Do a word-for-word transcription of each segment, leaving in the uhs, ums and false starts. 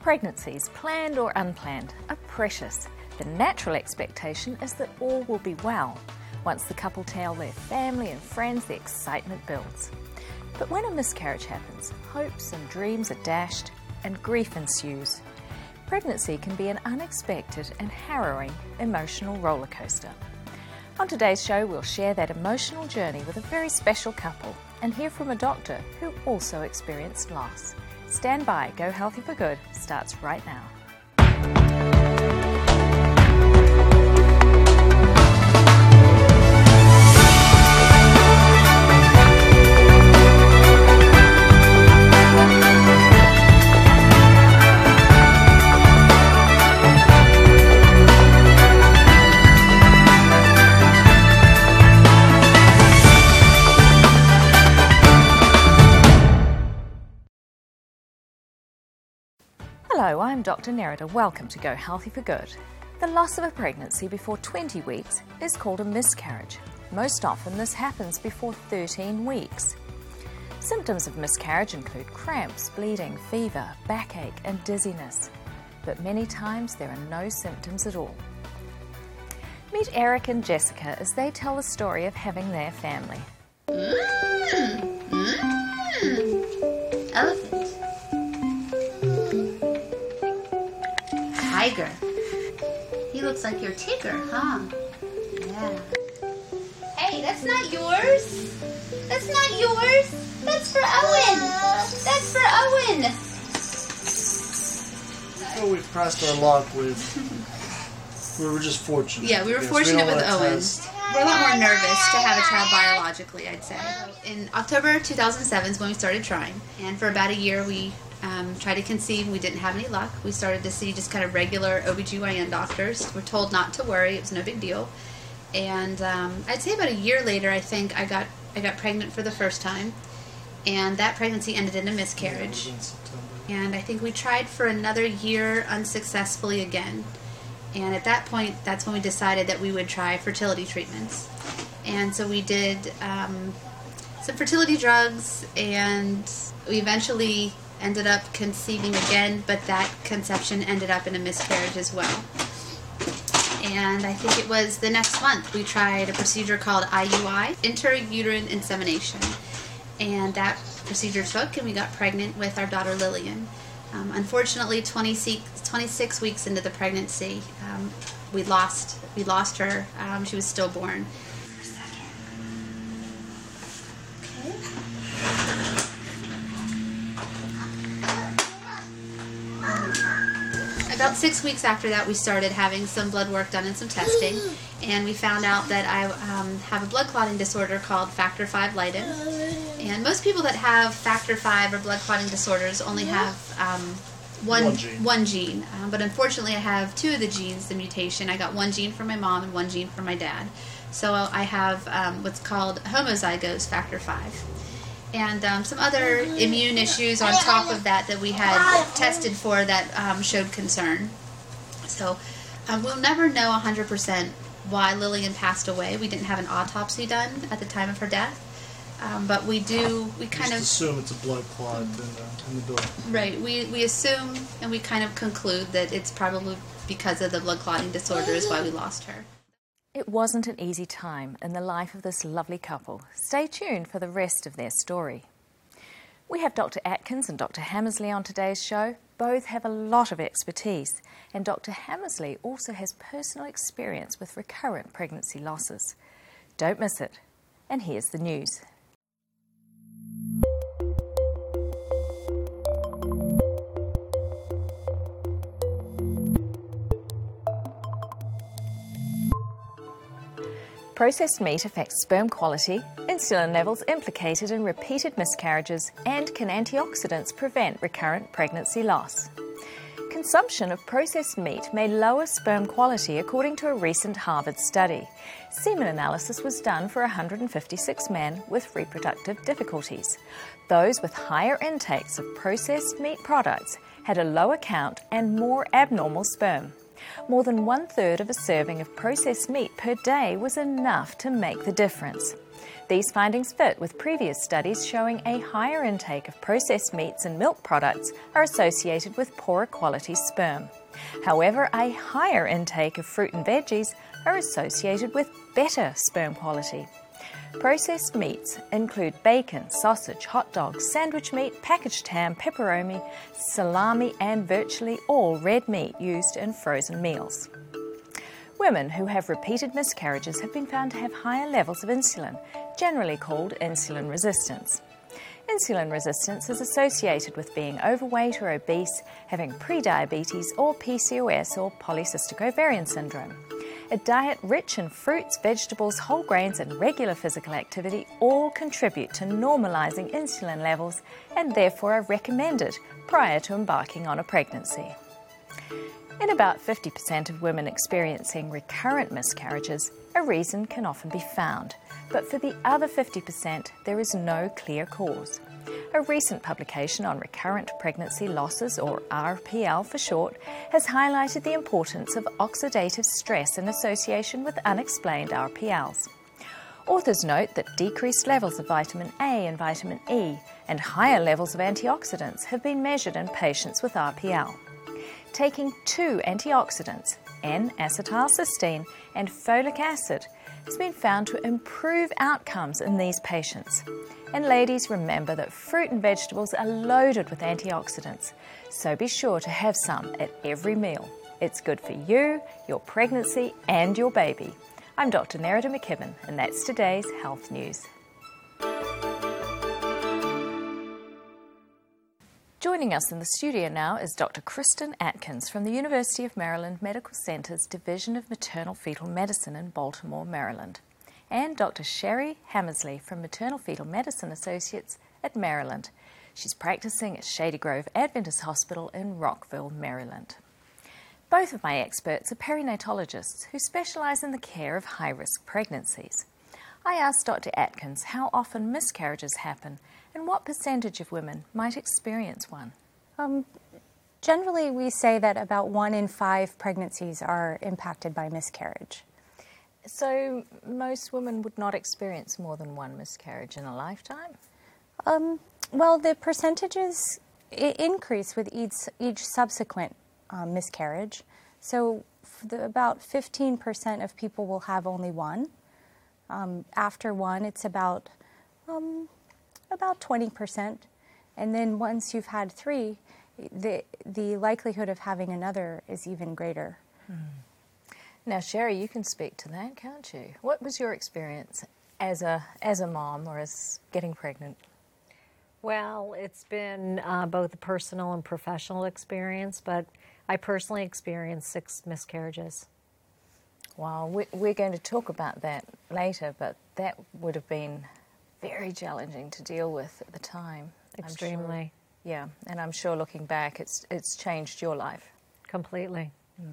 Pregnancies, planned or unplanned, are precious. The natural expectation is that all will be well. Once the couple tell their family and friends, the excitement builds. But when a miscarriage happens, hopes and dreams are dashed and grief ensues. Pregnancy can be an unexpected and harrowing emotional roller coaster. On today's show, we'll share that emotional journey with a very special couple and hear from a doctor who also experienced loss. Stand by, Go Healthy for Good starts right now. Hello, I'm Doctor Nerida. Welcome to Go Healthy for Good. The loss of a pregnancy before twenty weeks is called a miscarriage. Most often this happens before thirteen weeks. Symptoms of miscarriage include cramps, bleeding, fever, backache and dizziness. But many times there are no symptoms at all. Meet Eric and Jessica as they tell the story of having their family. Mm, mm. Elephant. Tiger. He looks like your Tigger, huh? Yeah. Hey, that's not yours. That's not yours. That's for Owen. That's for Owen. Well, we've crossed our luck with. We were just fortunate. Yeah, we were Yes, fortunate we with Owen. test. We're a lot more nervous to have a child biologically, I'd say. In October two thousand seven is when we started trying, and for about a year we um, tried to conceive. We didn't have any luck. We started to see just kind of regular O B G Y N doctors. We're told not to worry. It was no big deal. And um, I'd say about a year later, I think I got I got pregnant for the first time, and that pregnancy ended in a miscarriage. Yeah, it was in September. And I think we tried for another year unsuccessfully again. And at that point, that's when we decided that we would try fertility treatments. And so we did um, some fertility drugs, and we eventually ended up conceiving again, but that conception ended up in a miscarriage as well. And I think it was the next month we tried a procedure called I U I, intrauterine insemination. And that procedure took, and we got pregnant with our daughter Lillian. Um, unfortunately, twenty-six weeks into the pregnancy, um, we lost we lost her. Um, she was stillborn. About six weeks after that, we started having some blood work done and some testing, and we found out that I um, have a blood clotting disorder called factor five Leiden. And most people that have factor five or blood clotting disorders only have um, one, One gene. One gene. Um, but unfortunately, I have two of the genes, the mutation. I got one gene from my mom and one gene from my dad. So I have um, what's called homozygous factor five. And um, some other immune issues on top of that that we had tested for that um, showed concern. So um, we'll never know one hundred percent why Lillian passed away. We didn't have an autopsy done at the time of her death. Um, but we do, we kind Just of... assume it's a blood clot in the, in the building. Right, we, we assume and we kind of conclude that it's probably because of the blood clotting disorder is why we lost her. It wasn't an easy time in the life of this lovely couple. Stay tuned for the rest of their story. We have Doctor Atkins and Doctor Hammersley on today's show. Both have a lot of expertise, and Doctor Hammersley also has personal experience with recurrent pregnancy losses. Don't miss it. And here's the news. Processed meat affects sperm quality, insulin levels implicated in repeated miscarriages, and can antioxidants prevent recurrent pregnancy loss. Consumption of processed meat may lower sperm quality according to a recent Harvard study. Semen analysis was done for one hundred fifty-six men with reproductive difficulties. Those with higher intakes of processed meat products had a lower count and more abnormal sperm. More than one-third of a serving of processed meat per day was enough to make the difference. These findings fit with previous studies showing a higher intake of processed meats and milk products are associated with poorer quality sperm. However, a higher intake of fruit and veggies are associated with better sperm quality. Processed meats include bacon, sausage, hot dogs, sandwich meat, packaged ham, pepperoni, salami, and virtually all red meat used in frozen meals. Women who have repeated miscarriages have been found to have higher levels of insulin, generally called insulin resistance. Insulin resistance is associated with being overweight or obese, having prediabetes or P C O S or polycystic ovarian syndrome. A diet rich in fruits, vegetables, whole grains and regular physical activity all contribute to normalising insulin levels and therefore are recommended prior to embarking on a pregnancy. In about fifty percent of women experiencing recurrent miscarriages, a reason can often be found, but for the other fifty percent there is no clear cause. A recent publication on recurrent pregnancy losses, or R P L for short, has highlighted the importance of oxidative stress in association with unexplained R P Ls. Authors note that decreased levels of vitamin A and vitamin E and higher levels of antioxidants have been measured in patients with R P L. Taking two antioxidants, N-acetylcysteine and folic acid, has been found to improve outcomes in these patients. And ladies, remember that fruit and vegetables are loaded with antioxidants, so be sure to have some at every meal. It's good for you, your pregnancy and your baby. I'm Doctor Nerida McKibben, and that's today's Health News. Joining us in the studio now is Doctor Kristen Atkins from the University of Maryland Medical Center's Division of Maternal Fetal Medicine in Baltimore, Maryland, and Doctor Sherry Hammersley from Maternal Fetal Medicine Associates at Maryland. She's practicing at Shady Grove Adventist Hospital in Rockville, Maryland. Both of my experts are perinatologists who specialize in the care of high-risk pregnancies. I asked Doctor Atkins how often miscarriages happen and what percentage of women might experience one. Um, generally, we say that about one in five pregnancies are impacted by miscarriage. So most women would not experience more than one miscarriage in a lifetime? Um, well, the percentages I- increase with each, each subsequent um, miscarriage. So the, about fifteen percent of people will have only one. Um, after one, it's about um, about twenty percent. And then once you've had three, the, the likelihood of having another is even greater. Hmm. Now, Sherry, you can speak to that, can't you? What was your experience as a as a mom or as getting pregnant? Well, it's been uh, both a personal and professional experience, but I personally experienced six miscarriages. Wow, we, we're going to talk about that later, but that would have been very challenging to deal with at the time. Extremely. Sure. Yeah, and I'm sure looking back, it's it's changed your life. Completely.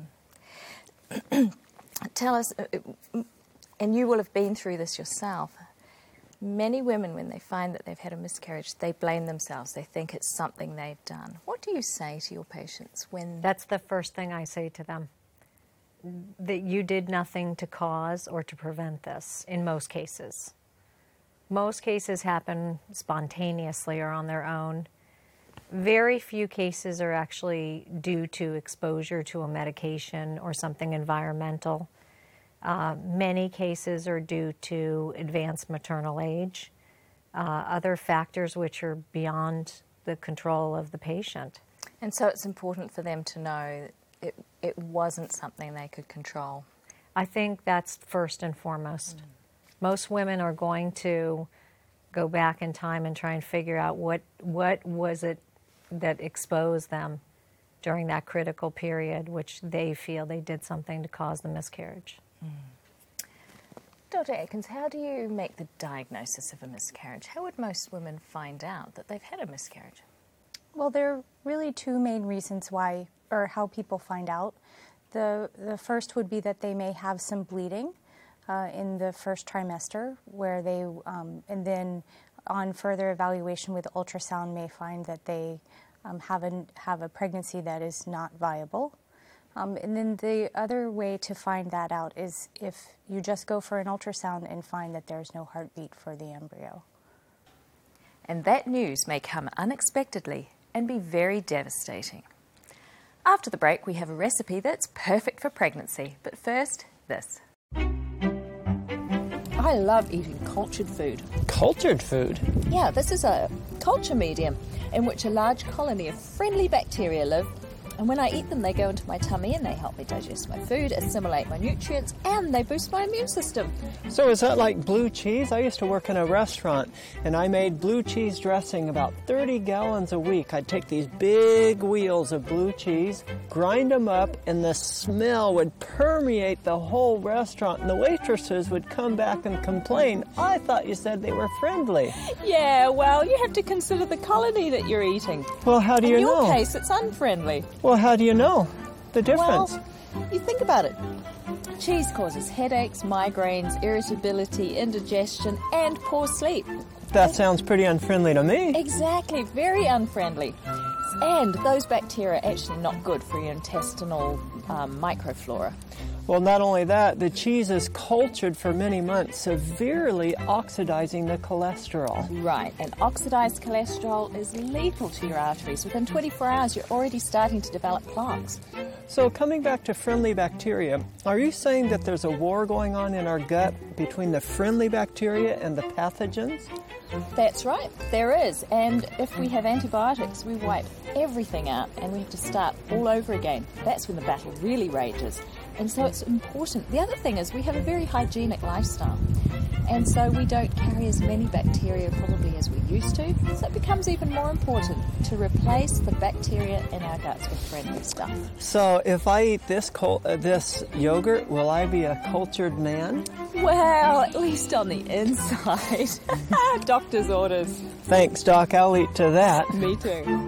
Mm. Tell us, and you will have been through this yourself, many women, when they find that they've had a miscarriage, they blame themselves. They think it's something they've done. What do you say to your patients when... That's the first thing I say to them, that you did nothing to cause or to prevent this in most cases. Most cases happen spontaneously or on their own. Very few cases are actually due to exposure to a medication or something environmental. Uh, many cases are due to advanced maternal age, uh, other factors which are beyond the control of the patient. And so it's important for them to know it, it wasn't something they could control. I think that's first and foremost. Mm. Most women are going to go back in time and try and figure out what what was it that exposed them during that critical period, which they feel they did something to cause the miscarriage. Mm. Doctor Atkins, how do you make the diagnosis of a miscarriage? How would most women find out that they've had a miscarriage? Well, there are really two main reasons why, or how people find out. The, the first would be that they may have some bleeding uh, in the first trimester, where they, um, and then on further evaluation with ultrasound may find that they um, have, a, have a pregnancy that is not viable. Um, and then the other way to find that out is if you just go for an ultrasound and find that there's no heartbeat for the embryo. And that news may come unexpectedly and be very devastating. After the break, we have a recipe that's perfect for pregnancy. But first, this. I love eating cultured food. Cultured food? Yeah, this is a culture medium in which a large colony of friendly bacteria live. And when I eat them, they go into my tummy and they help me digest my food, assimilate my nutrients, and they boost my immune system. So is that like blue cheese? I used to work in a restaurant and I made blue cheese dressing about thirty gallons a week. I'd take these big wheels of blue cheese, grind them up, and the smell would permeate the whole restaurant, and the waitresses would come back and complain. I thought you said they were friendly. Yeah, well, you have to consider the colony that you're eating. Well, how do you know? In your case, it's unfriendly. Well, how do you know the difference? Well, you think about it. Cheese causes headaches, migraines, irritability, indigestion, and poor sleep. That sounds pretty unfriendly to me. Exactly, very unfriendly. And those bacteria are actually not good for your intestinal um, microflora. Well, not only that, the cheese is cultured for many months, severely oxidizing the cholesterol. Right, and oxidized cholesterol is lethal to your arteries. Within twenty-four hours, you're already starting to develop plaques. So coming back to friendly bacteria, are you saying that there's a war going on in our gut between the friendly bacteria and the pathogens? That's right, there is. And if we have antibiotics, we wipe everything out and we have to start all over again. That's when the battle really rages. And so it's important. The other thing is we have a very hygienic lifestyle. And so we don't carry as many bacteria probably as we used to. So it becomes even more important to replace the bacteria in our guts with friendly stuff. So if I eat this col- uh, this yogurt, will I be a cultured man? Well, at least on the inside. Doctor's orders. Thanks, Doc. I'll eat to that. Me too.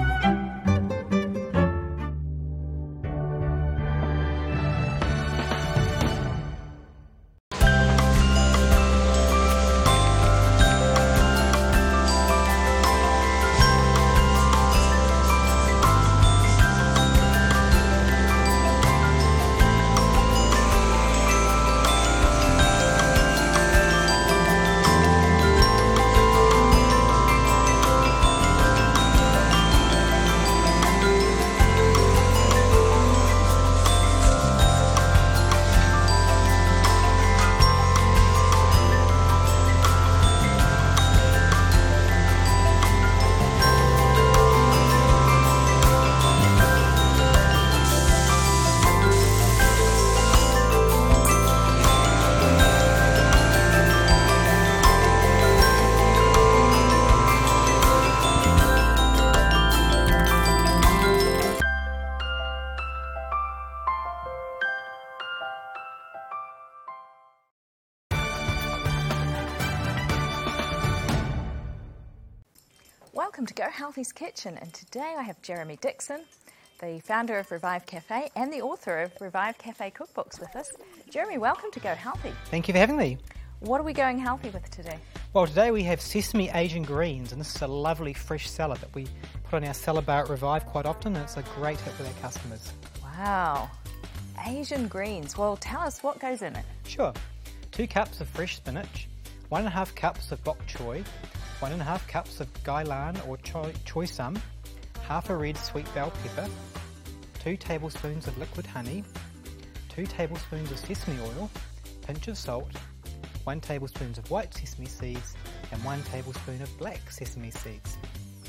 Welcome to Go Healthy's Kitchen, and today I have Jeremy Dixon, the founder of Revive Cafe and the author of Revive Cafe cookbooks with us. Jeremy, welcome to Go Healthy. Thank you for having me. What are we going healthy with today? Well, today we have sesame Asian greens, and this is a lovely fresh salad that we put on our salad bar at Revive quite often, and it's a great hit with our customers. Wow. Asian greens. Well, tell us what goes in it. Sure. Two cups of fresh spinach, one and a half cups of bok choy, one and a half cups of gailan or choy, choy sum, half a red sweet bell pepper, two tablespoons of liquid honey, two tablespoons of sesame oil, pinch of salt, one tablespoon of white sesame seeds, and one tablespoon of black sesame seeds.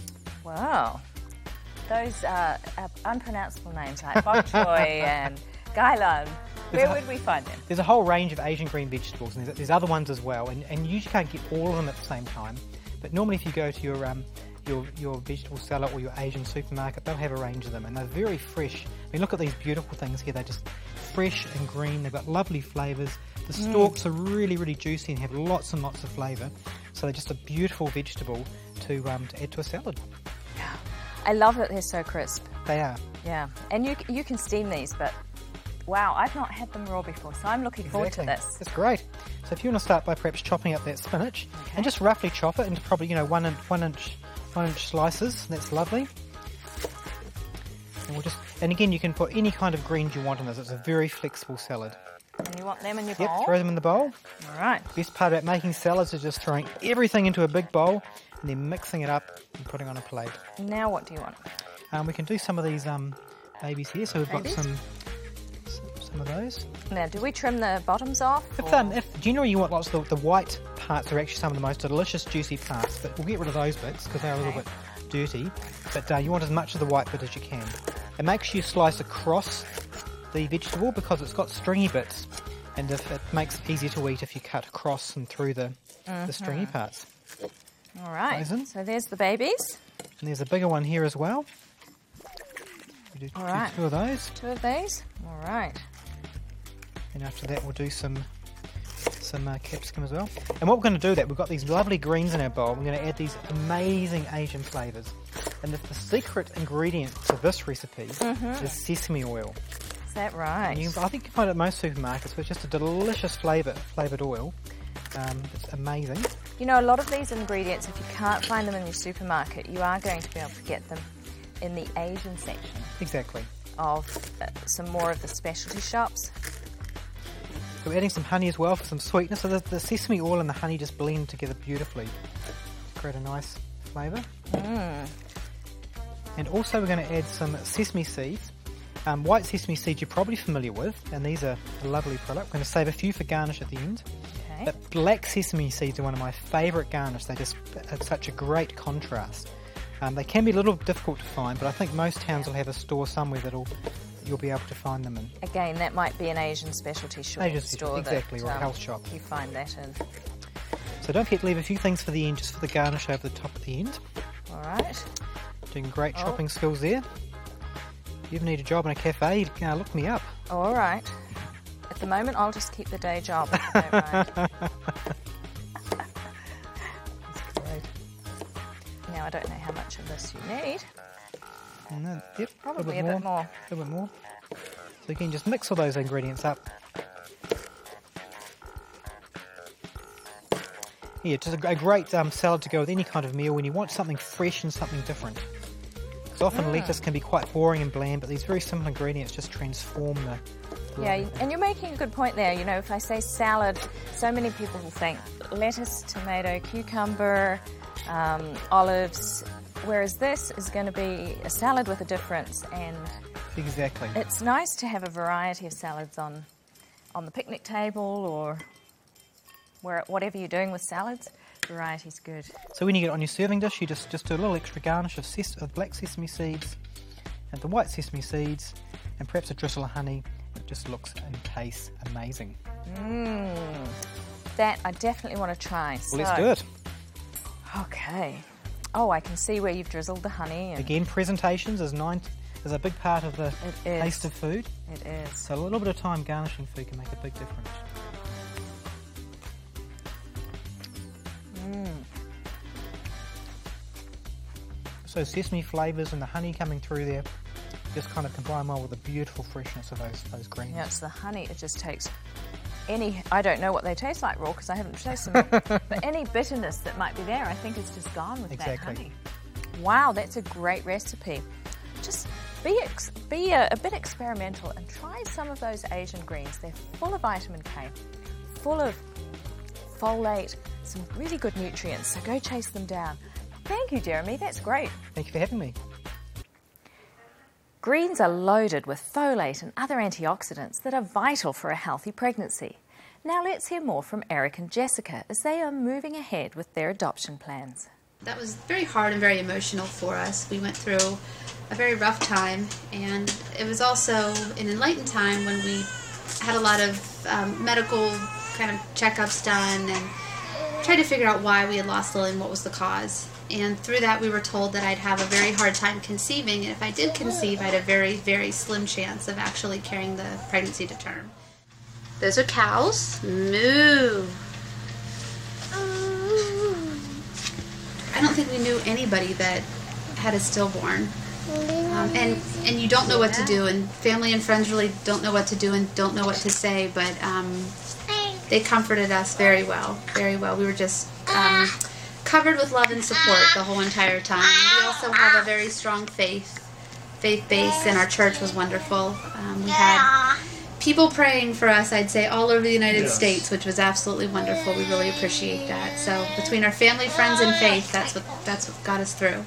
Wow. Those are uh, unpronounceable names like bok choy and gailan. Where would we find them? There's a whole range of Asian green vegetables, and there's, there's other ones as well, and, and you usually can't get all of them at the same time. But normally if you go to your um, your, your vegetable seller or your Asian supermarket, they'll have a range of them, and they're very fresh. I mean, look at these beautiful things here. They're just fresh and green. They've got lovely flavours. The stalks mm. are really, really juicy and have lots and lots of flavour. So they're just a beautiful vegetable to um, to add to a salad. Yeah. I love that they're so crisp. They are. Yeah. And you you can steam these, but wow, I've not had them raw before, so I'm looking Exactly. forward to this. It's great. So if you want to start by perhaps chopping up that spinach, okay. and just roughly chop it into probably, you know, one inch, one inch, one inch slices. That's lovely. And, we'll just, and again, you can put any kind of greens you want in this. It's a very flexible salad. And you want them in your Yep, bowl? throw them in the bowl. All right. Best part about making salads is just throwing everything into a big bowl and then mixing it up and putting on a plate. Now what do you want? Um, we can do some of these um, babies here. So we've Babies? got some some of those. Now, do we trim the bottoms off? If, or- um, if generally you want lots of the, the white parts are actually some of the most delicious, juicy parts, but we'll get rid of those bits because they're a little Okay. bit dirty. But uh, you want as much of the white bit as you can. And make sure you slice across the vegetable because it's got stringy bits, and if it makes it easier to eat if you cut across and through the, the stringy parts. All right. Those in. So there's the babies. And there's a bigger one here as well. We do, All do right. two of those. Two of these. All right. And after that, we'll do some some uh, capsicum as well. And what we're going to do that, we've got these lovely greens in our bowl. We're going to add these amazing Asian flavours. And the, the secret ingredient to this recipe is sesame oil. Is that right? And you, I think you find it at most supermarkets, but it's just a delicious flavour, flavoured oil. Um, it's amazing. You know, a lot of these ingredients, if you can't find them in your supermarket, you are going to be able to get them in the Asian section Exactly. of uh, some more of the specialty shops. So we're adding some honey as well for some sweetness. So the, the sesame oil and the honey just blend together beautifully to create a nice flavour. Mm. And also we're going to add some sesame seeds. Um, white sesame seeds you're probably familiar with, and these are a lovely product. We're going to save a few for garnish at the end. Okay. But black sesame seeds are one of my favourite garnish. They just have such a great contrast. Um, they can be a little difficult to find, but I think most towns will have a store somewhere that'll you'll be able to find them in. Again, that might be an Asian specialty shop Asian store. specialty, exactly, that, or a um, health shop. You find that in. So don't forget to leave a few things for the end, just for the garnish over the top at the end. All right. Doing great Oh. chopping skills there. If you ever need a job in a cafe, uh, look me up. All right. At the moment, I'll just keep the day job. If you don't mind. That's great. Now, I don't know how much of this you need. And then, yep, Probably a, a bit bit more. A little bit more. So you can just mix all those ingredients up. Yeah, just a, a great um, salad to go with any kind of meal when you want something fresh and something different. Because often Mm. lettuce can be quite boring and bland, but these very simple ingredients just transform the... the Yeah, lovely thing. and you're making a good point there. You know, if I say salad, so many people will think lettuce, tomato, cucumber, um, olives, whereas this is going to be a salad with a difference, and Exactly. it's nice to have a variety of salads on on the picnic table or where whatever you're doing with salads. Variety's good. So when you get it on your serving dish, you just, just do a little extra garnish of, ses- of black sesame seeds and the white sesame seeds and perhaps a drizzle of honey. It just looks and tastes amazing. Mmm. That I definitely want to try. Well, let's So- do it. Okay. Oh, I can see where you've drizzled the honey. And Again, presentations is, nine, is a big part of the It is. taste of food. It is. So a little bit of time garnishing food can make a big difference. Mm. So sesame flavours and the honey coming through there just kind of combine well with the beautiful freshness of those those greens. Yeah, it's the honey. It just takes any. I don't know what they taste like raw because I haven't tasted them. But any bitterness that might be there, I think it's just gone with Exactly. that honey. Wow, that's a great recipe. Just be ex- be a, a bit experimental and try some of those Asian greens. They're full of vitamin K, full of folate, some really good nutrients. So go chase them down. Thank you, Jeremy. That's great. Thank you for having me. Greens are loaded with folate and other antioxidants that are vital for a healthy pregnancy. Now let's hear more from Eric and Jessica as they are moving ahead with their adoption plans. That was very hard and very emotional for us. We went through a very rough time, and it was also an enlightened time when we had a lot of um, medical kind of checkups done and tried to figure out why we had lost Lily and what was the cause. And through that, we were told that I'd have a very hard time conceiving, and if I did conceive, I had a very, very slim chance of actually carrying the pregnancy to term. Those are cows. Moo. I don't think we knew anybody that had a stillborn. Um, and, and you don't know what to do, and family and friends really don't know what to do and don't know what to say, but um, they comforted us very well, very well. We were just um, covered with love and support the whole entire time. We also have a very strong faith, faith base, and our church was wonderful. Um, we had people praying for us, I'd say, all over the United Yes. States, which was absolutely wonderful. We really appreciate that. So between our family, friends, and faith, that's what that's what got us through.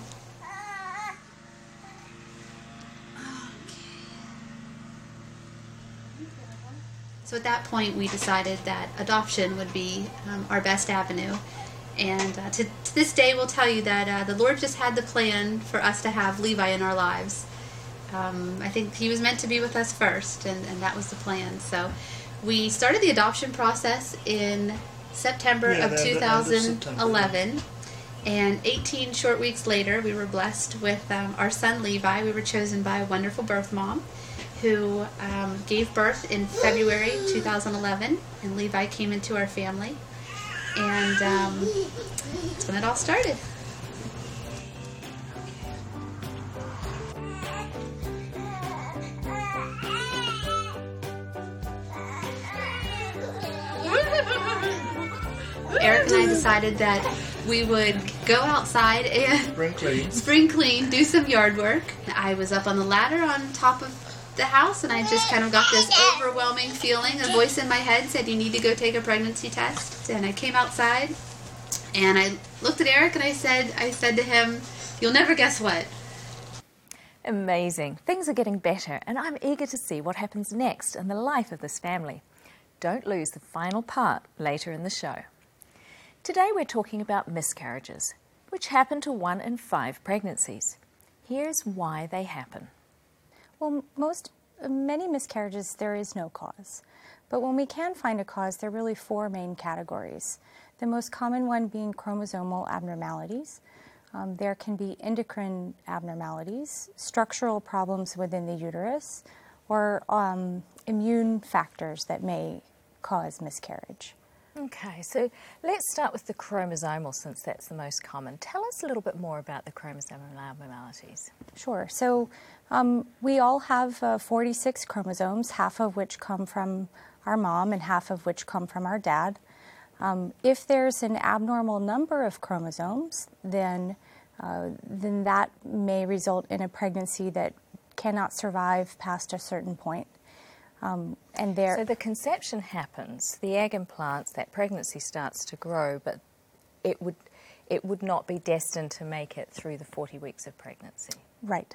So at that point, we decided that adoption would be um, our best avenue. And uh, to, to this day, we'll tell you that uh, the Lord just had the plan for us to have Levi in our lives. Um, I think he was meant to be with us first, and, and that was the plan. So we started the adoption process in September Yeah, of the- the two end of thousand eleven. September. And eighteen short weeks later, we were blessed with um, our son Levi. We were chosen by a wonderful birth mom who um, gave birth in February two thousand eleven, and Levi came into our family. And um, that's when it all started. Eric and I decided that we would go outside and Spring clean. spring clean, do some yard work. I was up on the ladder on top of the house, and I just kind of got this overwhelming feeling. A voice in my head said, "You need to go take a pregnancy test." And I came outside, and I looked at Eric, and I said, I said to him, "You'll never guess what." Amazing. Things are getting better, and I'm eager to see what happens next in the life of this family. Don't lose the final part later in the show. Today we're talking about miscarriages, which happen to one in five pregnancies. Here's why they happen. Well, most, many miscarriages, there is no cause. But when we can find a cause, there are really four main categories. The most common one being chromosomal abnormalities. Um, there can be endocrine abnormalities, structural problems within the uterus, or um, immune factors that may cause miscarriage. Okay, so let's start with the chromosomal, since that's the most common. Tell us a little bit more about the chromosomal abnormalities. Sure. So um, we all have uh, forty-six chromosomes, half of which come from our mom and half of which come from our dad. Um, if there's an abnormal number of chromosomes, then uh, then that may result in a pregnancy that cannot survive past a certain point. Um, and there, So the conception happens, the egg implants, that pregnancy starts to grow, but it would it would not be destined to make it through the forty weeks of pregnancy. right.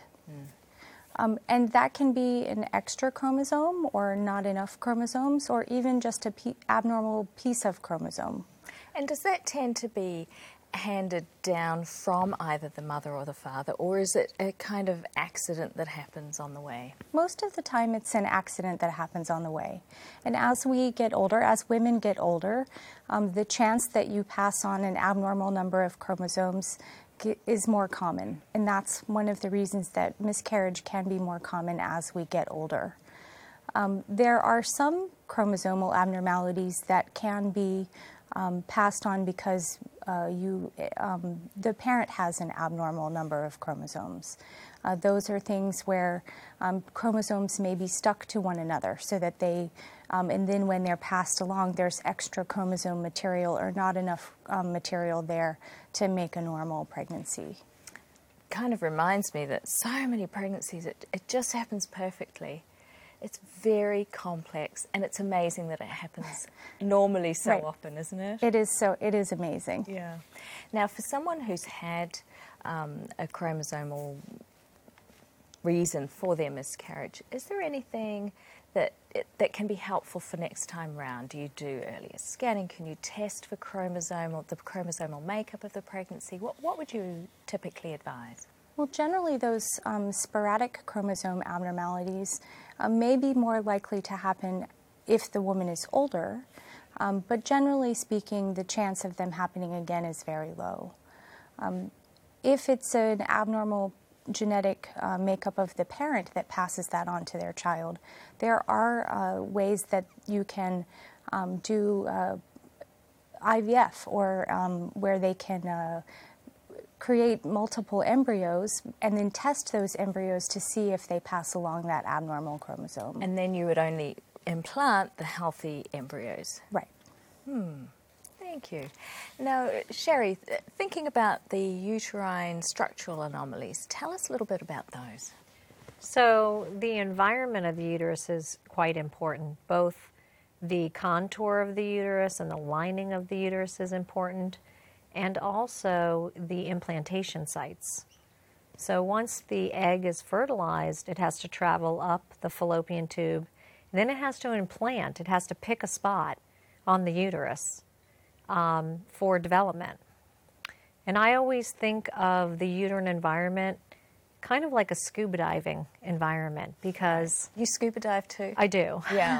Um, and that can be an extra chromosome or not enough chromosomes, or even just a pe- abnormal piece of chromosome. And does that tend to be handed down from either the mother or the father, or is it a kind of accident that happens on the way? Most of the time it's an accident that happens on the way. And as we get older, as women get older, um, the chance that you pass on an abnormal number of chromosomes g- is more common. And that's one of the reasons that miscarriage can be more common as we get older. Um, there are some chromosomal abnormalities that can be um, passed on because uh, you, um, the parent has an abnormal number of chromosomes. Uh, those are things where um, chromosomes may be stuck to one another so that they, um, and then when they're passed along, there's extra chromosome material or not enough um, material there to make a normal pregnancy. Kind of reminds me that so many pregnancies, it, it just happens perfectly. It's very complex, and it's amazing that it happens normally so Right. often, isn't it? It is so, it is amazing. Yeah. Now, for someone who's had um, a chromosomal reason for their miscarriage, is there anything that it, that can be helpful for next time round? Do you do earlier scanning? Can you test for chromosomal, the chromosomal makeup of the pregnancy? What, what would you typically advise? Well, generally those um, sporadic chromosome abnormalities uh, may be more likely to happen if the woman is older, um, but generally speaking, the chance of them happening again is very low. Um, if it's an abnormal genetic uh, makeup of the parent that passes that on to their child, there are uh, ways that you can um, do uh, I V F, or um, where they can uh, create multiple embryos and then test those embryos to see if they pass along that abnormal chromosome. And then you would only implant the healthy embryos. Right. Thank you. Now, Sherry, th- thinking about the uterine structural anomalies, tell us a little bit about those. So the environment of the uterus is quite important. Both the contour of the uterus and the lining of the uterus is important, and also the implantation sites. So once the egg is fertilized, it has to travel up the fallopian tube, and then it has to implant. It has to pick a spot on the uterus um, for development. And I always think of the uterine environment kind of like a scuba diving environment, because You scuba dive too? I do. Yeah.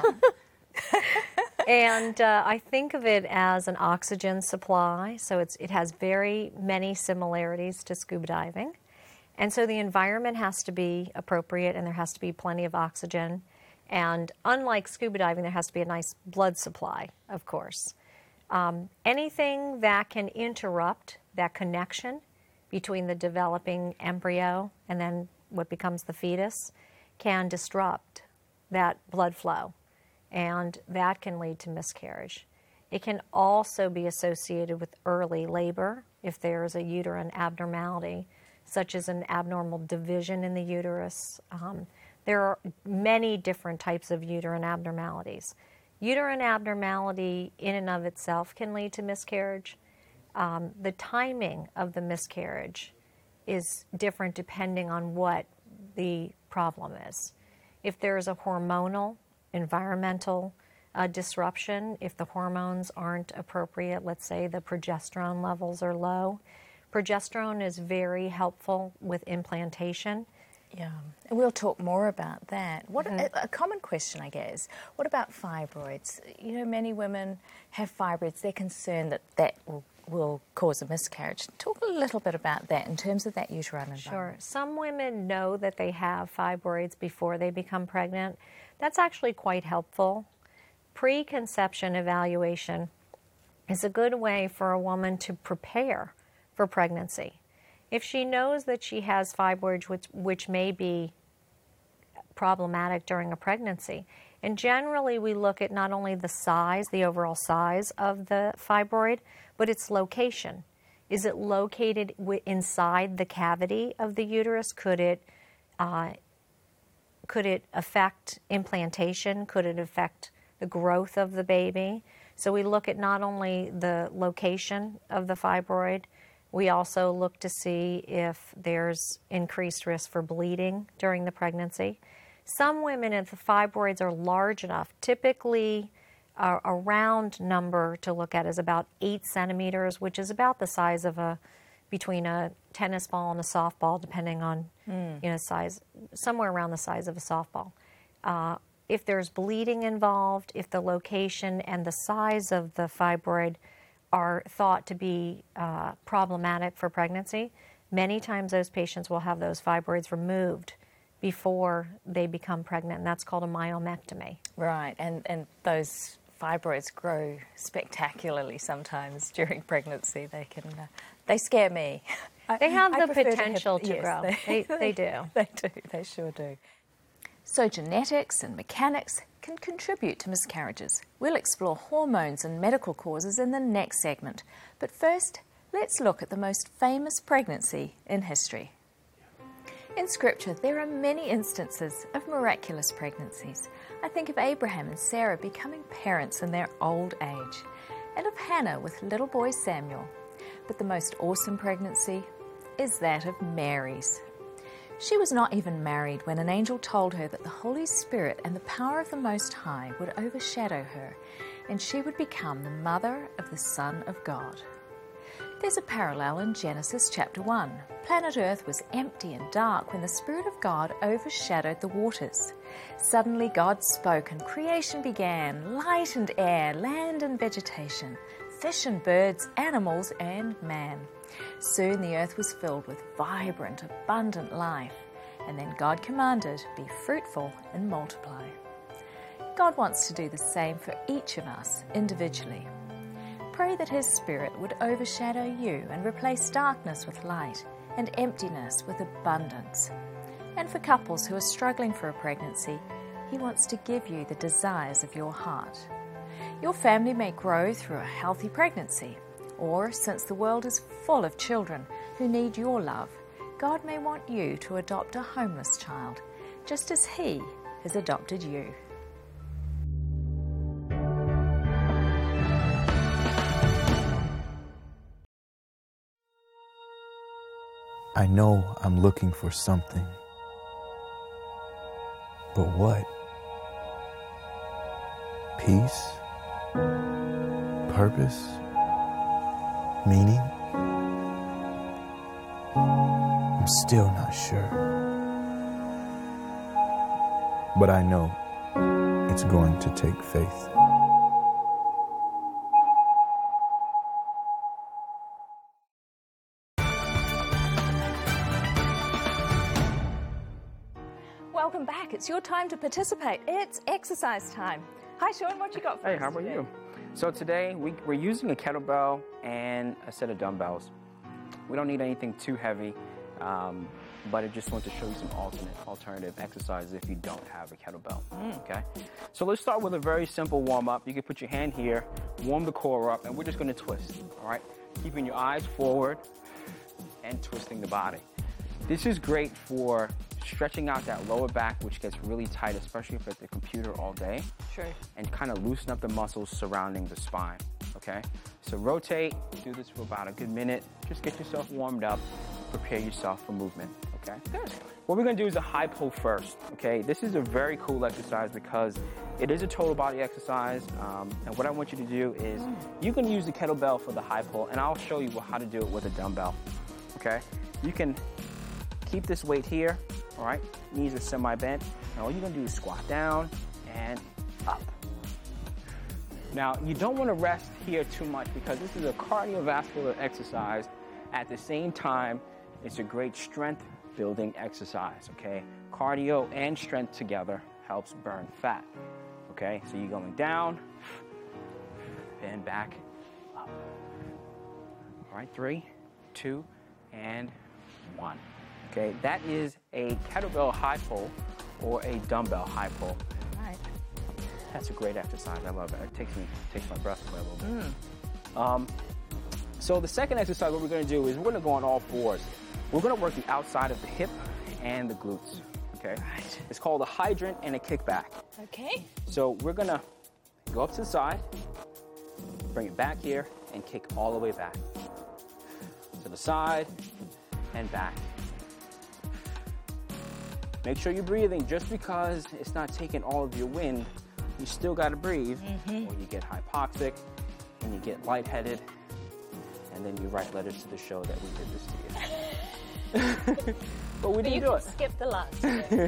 And uh, I think of it as an oxygen supply, so it's, it has very many similarities to scuba diving. And so the environment has to be appropriate, and there has to be plenty of oxygen. And unlike scuba diving, there has to be a nice blood supply, of course. Um, anything that can interrupt that connection between the developing embryo and then what becomes the fetus can disrupt that blood flow, and that can lead to miscarriage. It can also be associated with early labor if there is a uterine abnormality, such as an abnormal division in the uterus. Um, there are many different types of uterine abnormalities. Uterine abnormality in and of itself can lead to miscarriage. Um, the timing of the miscarriage is different depending on what the problem is. If there is a hormonal, environmental uh, disruption, if the hormones aren't appropriate, let's say the progesterone levels are low, progesterone is very helpful with implantation. Yeah, and we'll talk more about that. What a, a common question I get is, what about fibroids? You know, many women have fibroids. They're concerned that that will, will cause a miscarriage. Talk a little bit about that in terms of that uterine environment. Sure. Some women know that they have fibroids before they become pregnant. That's actually quite helpful. Preconception evaluation is a good way for a woman to prepare for pregnancy. If she knows that she has fibroids, which, which may be problematic during a pregnancy, and generally we look at not only the size, the overall size of the fibroid, but its location. Is it located w- inside the cavity of the uterus? Could it, uh, could it affect implantation? Could it affect the growth of the baby? So we look at not only the location of the fibroid, we also look to see if there's increased risk for bleeding during the pregnancy. Some women, if the fibroids are large enough, typically uh, a round number to look at is about eight centimeters, which is about the size of a, between a tennis ball and a softball, depending on, mm. you know, size, somewhere around the size of a softball. Uh, if there's bleeding involved, if the location and the size of the fibroid are thought to be uh, problematic for pregnancy, many times those patients will have those fibroids removed before they become pregnant, and that's called a myomectomy. Right, and, and those fibroids grow spectacularly sometimes during pregnancy. They can, uh, they scare me. They have I the prefer potential to, to, have, grow. yes, They, they, they do. They do, they sure do. So genetics and mechanics can contribute to miscarriages. We'll explore hormones and medical causes in the next segment. But first, let's look at the most famous pregnancy in history. In Scripture, there are many instances of miraculous pregnancies. I think of Abraham and Sarah becoming parents in their old age, and of Hannah with little boy Samuel. But the most awesome pregnancy is that of Mary's. She was not even married when an angel told her that the Holy Spirit and the power of the Most High would overshadow her, and she would become the mother of the Son of God. There's a parallel in Genesis chapter one. Planet Earth was empty and dark when the Spirit of God overshadowed the waters. Suddenly God spoke and creation began, light and air, land and vegetation, fish and birds, animals and man. Soon the earth was filled with vibrant, abundant life, and then God commanded, "Be fruitful and multiply." God wants to do the same for each of us individually. Pray that His Spirit would overshadow you and replace darkness with light and emptiness with abundance. And for couples who are struggling for a pregnancy, He wants to give you the desires of your heart. Your family may grow through a healthy pregnancy, or since the world is full of children who need your love, God may want you to adopt a homeless child. just as He has adopted you. I know I'm looking for something, but what? Peace? Purpose? Meaning? I'm still not sure. But I know it's going to take faith. Welcome back. It's your time to participate. It's exercise time. Hi, Sean. What you got for Hey, us how about today? you? So today we, we're using a kettlebell and a set of dumbbells. We don't need anything too heavy, um, but I just want to show you some alternate alternative exercises if you don't have a kettlebell. Mm. Okay. So let's start with a very simple warm up. You can put your hand here, warm the core up, and we're just going to twist. All right. Keeping your eyes forward and twisting the body. This is great for stretching out that lower back, which gets really tight, especially if you're at the computer all day. Sure. And kind of loosen up the muscles surrounding the spine, okay? So rotate, do this for about a good minute. Just get yourself warmed up, prepare yourself for movement, okay? Good. What we're gonna do is a high pull first, okay? This is a very cool exercise because it is a total body exercise. Um, and what I want you to do is, you can use the kettlebell for the high pull, and I'll show you how to do it with a dumbbell, okay? You can keep this weight here, all right? Knees are semi-bent, and all you're gonna do is squat down and up. Now, you don't want to rest here too much because this is a cardiovascular exercise. At the same time, it's a great strength building exercise, okay? Cardio and strength together helps burn fat, okay? So you're going down and back up. All right, three, two, and one. Okay, that is a kettlebell high pull or a dumbbell high pull. Right. That's a great exercise. I love it. It takes me takes my breath away a little bit. Mm. Um, so the second exercise, what we're going to do is we're going to go on all fours. We're going to work the outside of the hip and the glutes. Okay. Right. It's called a hydrant and a kickback. Okay. So we're going to go up to the side, bring it back here, and kick all the way back to the side and back. Make sure you're breathing. Just because it's not taking all of your wind, you still got to breathe, mm-hmm. or you get hypoxic and you get lightheaded, and then you write letters to the show that we did this to you. But we but didn't you do can it. Skip the last.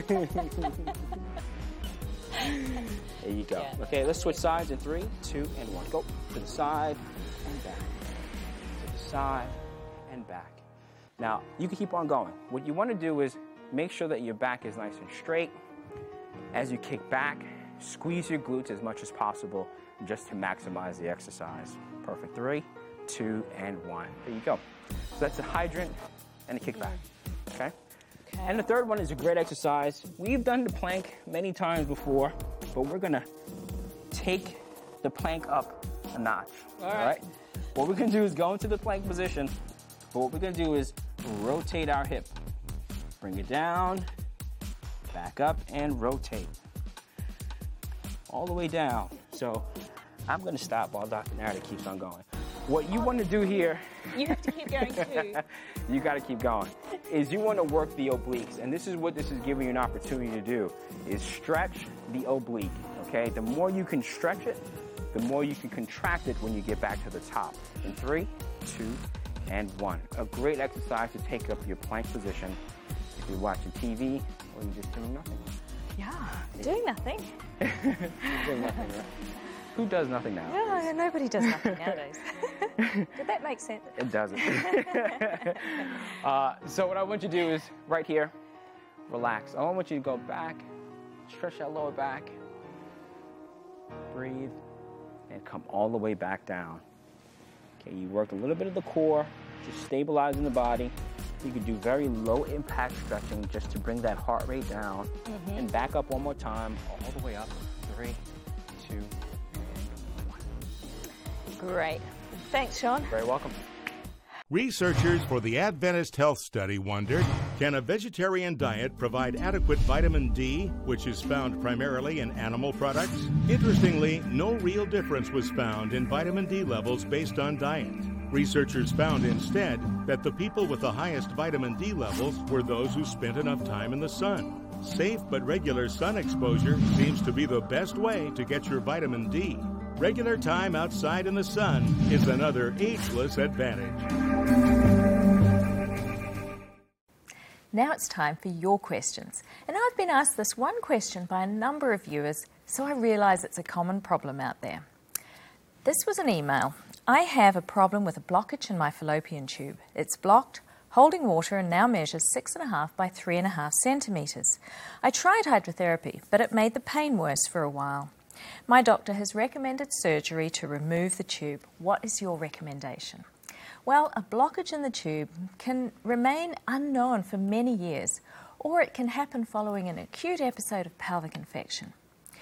There you go. Yeah. Okay, let's switch sides in three, two, and one. Go to the side and back. To the side and back. Now, you can keep on going. What you want to do is make sure that your back is nice and straight. As you kick back, squeeze your glutes as much as possible just to maximize the exercise. Perfect. Three, two, and one. There you go. So that's a hydrant and a kickback. Okay? Okay. And the third one is a great exercise. We've done the plank many times before, but we're going to take the plank up a notch. All right. All right? What we're going to do is go into the plank position, but what we're going to do is rotate our hip. Bring it down, back up, and rotate. All the way down. So I'm going to stop while Doctor Narita keeps on going. What you want to do here... You have to keep going too. You got to keep going. Is you want to work the obliques. And this is what this is giving you an opportunity to do, is stretch the oblique, okay? The more you can stretch it, the more you can contract it when you get back to the top. In three, two, and one. A great exercise to take up your plank position. If you're watching T V or you're just doing nothing. Yeah, doing nothing. Doing nothing, right? Who does nothing now? Yeah, nobody does nothing nowadays. Did that make sense? It doesn't. uh, so what I want you to do is right here, relax. I want you to go back, stretch that lower back, breathe, and come all the way back down. Okay, you work a little bit of the core, just stabilizing the body. You can do very low impact stretching just to bring that heart rate down. Mm-hmm. And back up one more time, all the way up. Three, two, and one. Great. Thanks, Sean. You're very welcome. Researchers for the Adventist Health Study wondered, Can a vegetarian diet provide adequate vitamin D, which is found primarily in animal products? Interestingly, no real difference was found in vitamin D levels based on diet. Researchers found instead that the people with the highest vitamin D levels were those who spent enough time in the sun. Safe but regular sun exposure seems to be the best way to get your vitamin D. Regular time outside in the sun is another ageless advantage. Now it's time for your questions. And I've been asked this one question by a number of viewers, so I realise it's a common problem out there. This was an email. I have a problem with a blockage in my fallopian tube. It's blocked, holding water, and now measures six and a half by three and a half centimetres. I tried hydrotherapy, but it made the pain worse for a while. My doctor has recommended surgery to remove the tube. What is your recommendation? Well, a blockage in the tube can remain unknown for many years, or it can happen following an acute episode of pelvic infection.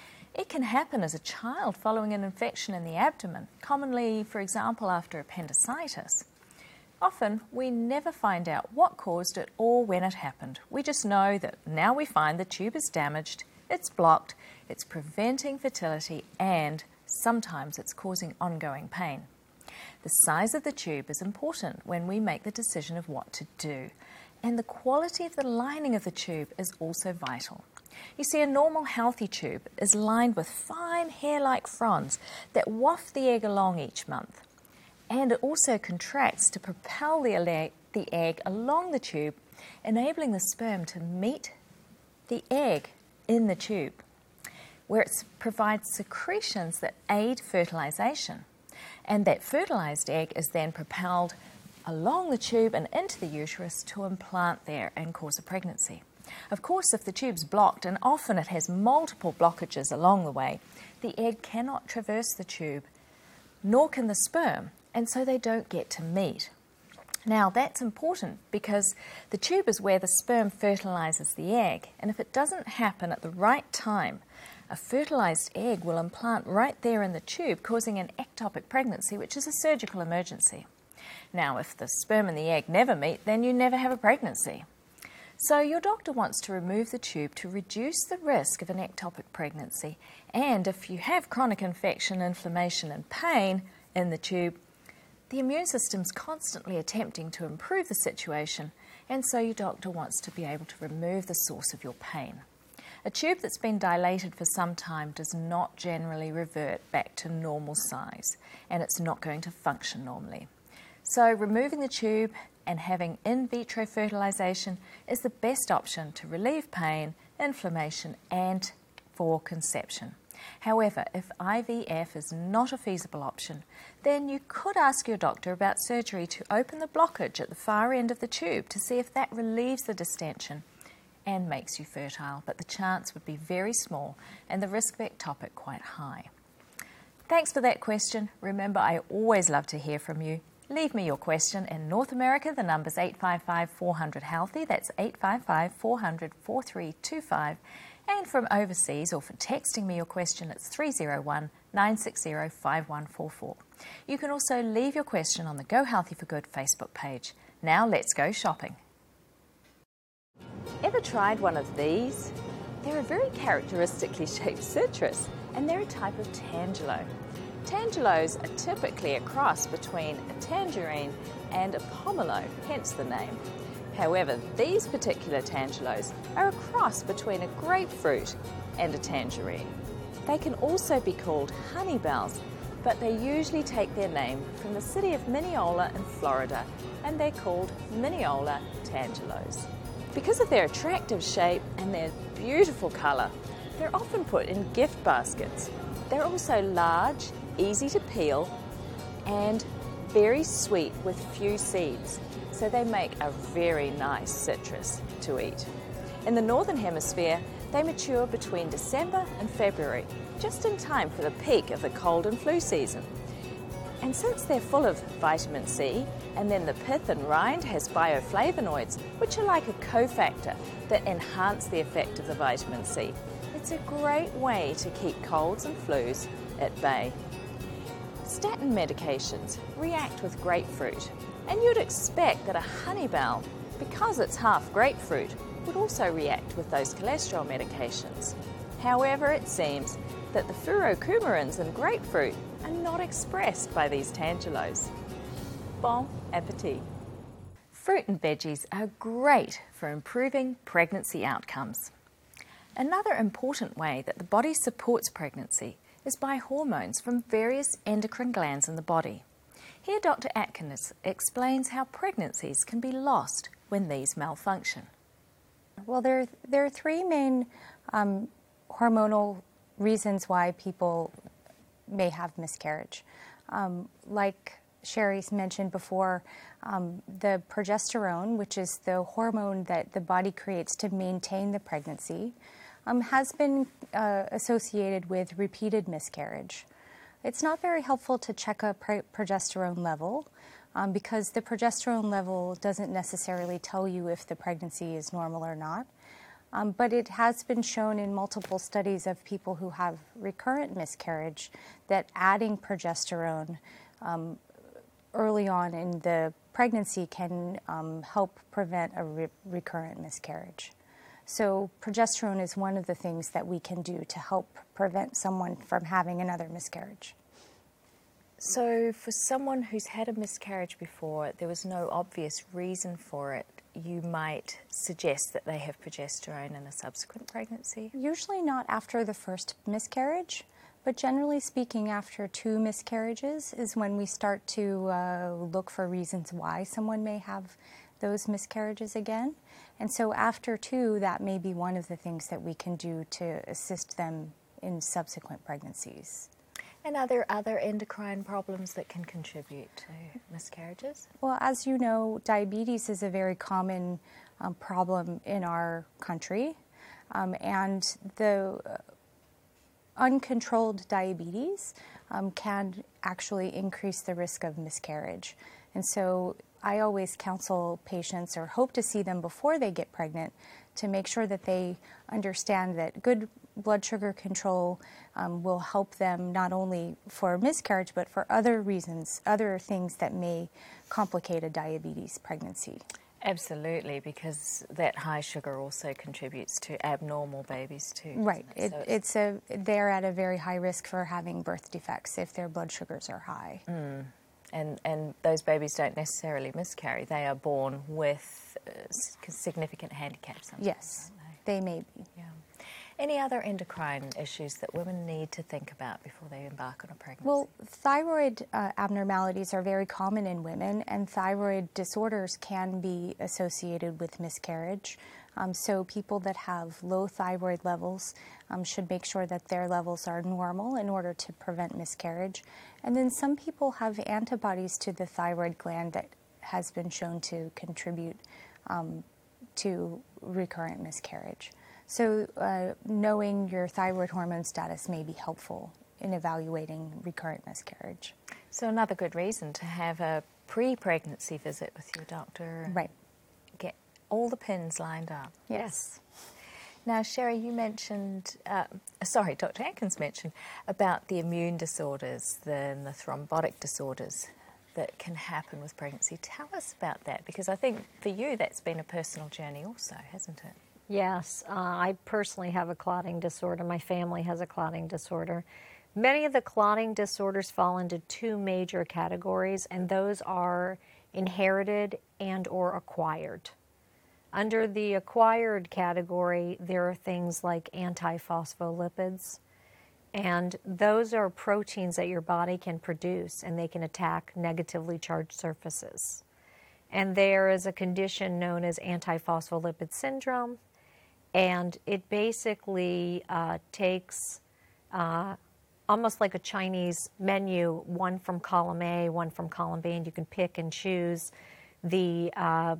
It can happen as a child following an infection in the abdomen, commonly, for example, after appendicitis. Often, we never find out what caused it or when it happened. We just know that now we find the tube is damaged, it's blocked, it's preventing fertility, and sometimes it's causing ongoing pain. The size of the tube is important when we make the decision of what to do, and the quality of the lining of the tube is also vital. You see, a normal healthy tube is lined with fine hair-like fronds that waft the egg along each month, and it also contracts to propel the the egg along the tube, enabling the sperm to meet the egg in the tube, where it provides secretions that aid fertilization. And that fertilized egg is then propelled along the tube and into the uterus to implant there and cause a pregnancy. Of course, if the tube's blocked, and often it has multiple blockages along the way, the egg cannot traverse the tube, nor can the sperm, and so they don't get to meet. Now, that's important because the tube is where the sperm fertilizes the egg, and if it doesn't happen at the right time, a fertilized egg will implant right there in the tube, causing an ectopic pregnancy, which is a surgical emergency. Now, if the sperm and the egg never meet, then you never have a pregnancy. So your doctor wants to remove the tube to reduce the risk of an ectopic pregnancy, and if you have chronic infection, inflammation and pain in the tube, the immune system's constantly attempting to improve the situation, and so your doctor wants to be able to remove the source of your pain. A tube that's been dilated for some time does not generally revert back to normal size, and it's not going to function normally. So removing the tube and having in vitro fertilization is the best option to relieve pain, inflammation, and for conception. However, if I V F is not a feasible option, then you could ask your doctor about surgery to open the blockage at the far end of the tube to see if that relieves the distension and makes you fertile, but the chance would be very small and the risk of ectopic quite high. Thanks for that question. Remember, I always love to hear from you. Leave me your question. In North America, the number's eight five five, four hundred, HEALTHY. That's eight five five, four hundred, four three two five. And from overseas, or for texting me your question, it's three oh one, nine six oh, five one four four. You can also leave your question on the Go Healthy for Good Facebook page. Now let's go shopping. Ever tried one of these? They're a very characteristically shaped citrus, and they're a type of tangelo. Tangelos are typically a cross between a tangerine and a pomelo, hence the name. However, these particular tangelos are a cross between a grapefruit and a tangerine. They can also be called honeybells, but they usually take their name from the city of Mineola in Florida, and they're called Mineola tangelos. Because of their attractive shape and their beautiful colour, they're often put in gift baskets. They're also large, easy to peel, and very sweet with few seeds, so they make a very nice citrus to eat. In the Northern Hemisphere, they mature between December and February, just in time for the peak of the cold and flu season. And since they're full of vitamin C, and then the pith and rind has bioflavonoids, which are like a cofactor that enhance the effect of the vitamin C, it's a great way to keep colds and flus at bay. Statin medications react with grapefruit, and you'd expect that a honeybell because it's half grapefruit, would also react with those cholesterol medications. However, it seems that the furocoumarins in grapefruit are not expressed by these tangelos. Bon appetit! Fruit and veggies are great for improving pregnancy outcomes. Another important way that the body supports pregnancy is by hormones from various endocrine glands in the body. Here Doctor Atkins explains how pregnancies can be lost when these malfunction. Well, there, there are three main um, hormonal reasons why people may have miscarriage. Um, like Sherry's mentioned before, um, the progesterone, which is the hormone that the body creates to maintain the pregnancy, um, has been uh, associated with repeated miscarriage. It's not very helpful to check a pre- progesterone level um, because the progesterone level doesn't necessarily tell you if the pregnancy is normal or not. Um, but it has been shown in multiple studies of people who have recurrent miscarriage that adding progesterone um, early on in the pregnancy can um, help prevent a re- recurrent miscarriage. So progesterone is one of the things that we can do to help prevent someone from having another miscarriage. So for someone who's had a miscarriage before, there was no obvious reason for it, you might suggest that they have progesterone in a subsequent pregnancy? Usually not after the first miscarriage, but generally speaking, after two miscarriages is when we start to uh, look for reasons why someone may have those miscarriages again. And so after two, that may be one of the things that we can do to assist them in subsequent pregnancies. And are there other endocrine problems that can contribute to miscarriages? Well, as you know, diabetes is a very common um, problem in our country. Um, and the uh, uncontrolled diabetes um, can actually increase the risk of miscarriage. And so I always counsel patients, or hope to see them before they get pregnant, to make sure that they understand that good blood sugar control um, will help them not only for miscarriage, but for other reasons, other things that may complicate a diabetes pregnancy. Absolutely, because that high sugar also contributes to abnormal babies too. Right. It? It, So it's a they're at a very high risk for having birth defects if their blood sugars are high. Mm. And and those babies don't necessarily miscarry. They are born with uh, significant handicaps. Yes, they? they may be. Yeah. Any other endocrine issues that women need to think about before they embark on a pregnancy? Well, thyroid uh, abnormalities are very common in women, and thyroid disorders can be associated with miscarriage. Um, so people that have low thyroid levels um, should make sure that their levels are normal in order to prevent miscarriage. And then some people have antibodies to the thyroid gland that has been shown to contribute um, to recurrent miscarriage. So uh, knowing your thyroid hormone status may be helpful in evaluating recurrent miscarriage. So another good reason to have a pre-pregnancy visit with your doctor. Right. Get all the pins lined up. Yes. Now, Sherry, you mentioned, uh, sorry, Doctor Atkins mentioned about the immune disorders, the, and the thrombotic disorders that can happen with pregnancy. Tell us about that, because I think for you that's been a personal journey also, hasn't it? Yes, uh, I personally have a clotting disorder. My family has a clotting disorder. Many of the clotting disorders fall into two major categories, and those are inherited and or acquired. Under the acquired category, there are things like antiphospholipids, and those are proteins that your body can produce, and they can attack negatively charged surfaces. And there is a condition known as antiphospholipid syndrome, and it basically uh, takes uh, almost like a Chinese menu, one from column A, one from column B, and you can pick and choose the uh,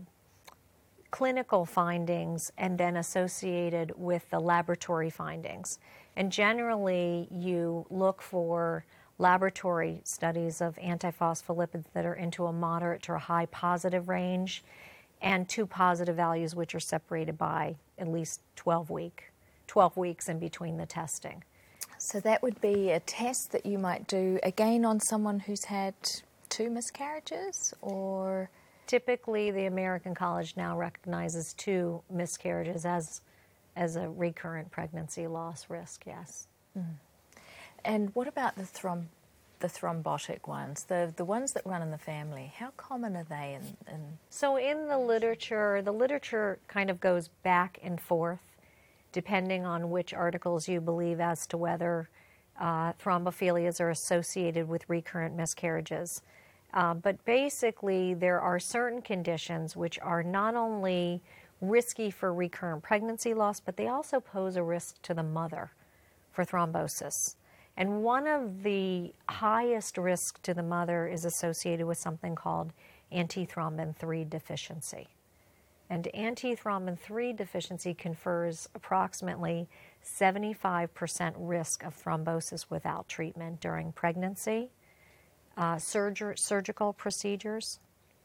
clinical findings and then associated with the laboratory findings. And generally, you look for laboratory studies of antiphospholipids that are into a moderate to a high positive range, and two positive values which are separated by at least twelve week, twelve weeks in between the testing. So that would be a test that you might do again on someone who's had two miscarriages, or Typically, the American College now recognizes two miscarriages as as a recurrent pregnancy loss risk, yes. Mm. And what about the throm the thrombotic ones, the the ones that run in the family? How common are they? In, in so in the literature, the literature kind of goes back and forth, depending on which articles you believe as to whether uh, thrombophilias are associated with recurrent miscarriages. Uh, but basically, there are certain conditions which are not only risky for recurrent pregnancy loss, but they also pose a risk to the mother for thrombosis. And one of the highest risks to the mother is associated with something called antithrombin three deficiency. And antithrombin three deficiency confers approximately seventy-five percent risk of thrombosis without treatment during pregnancy, uh, surger- surgical procedures,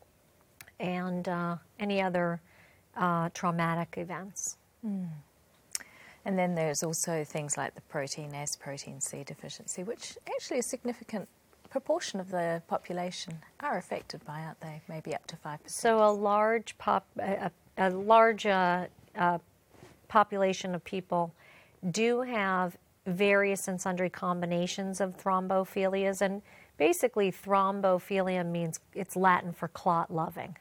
and uh, any other uh, traumatic events. Mm. And then there's also things like the protein S, protein C deficiency, which actually a significant proportion of the population are affected by, aren't they? Maybe up to five percent. So a large pop, a, a large uh, uh, population of people do have various and sundry combinations of thrombophilias, and basically thrombophilia means it's Latin for clot loving.